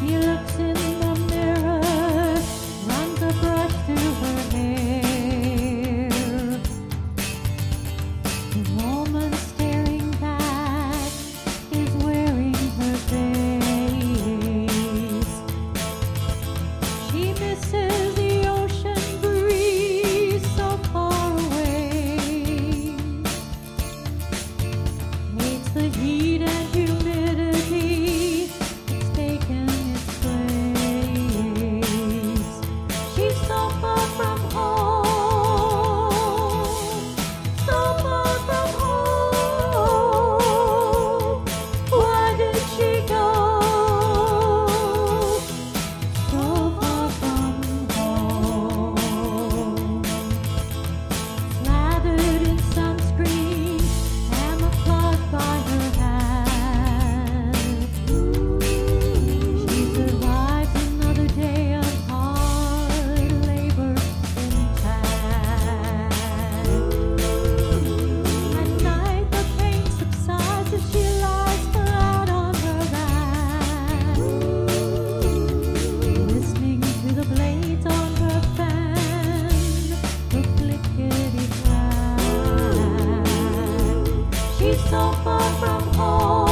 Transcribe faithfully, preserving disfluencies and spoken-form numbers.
She looks in the mirror, runs a brush through her hair. The woman staring back is wearing her face. She misses the ocean breeze so far away. Hates the heat and humidity, it's taken its place. She's so far from home, so far from home. Why did she go so far from home? Slathered in sunscreen, camouflaged by her hat, she survives another day of hard labor intact. At night the pain subsides as she lies flat on her back, listening to the blades on her fan, the clickety-clack. She's so far from home.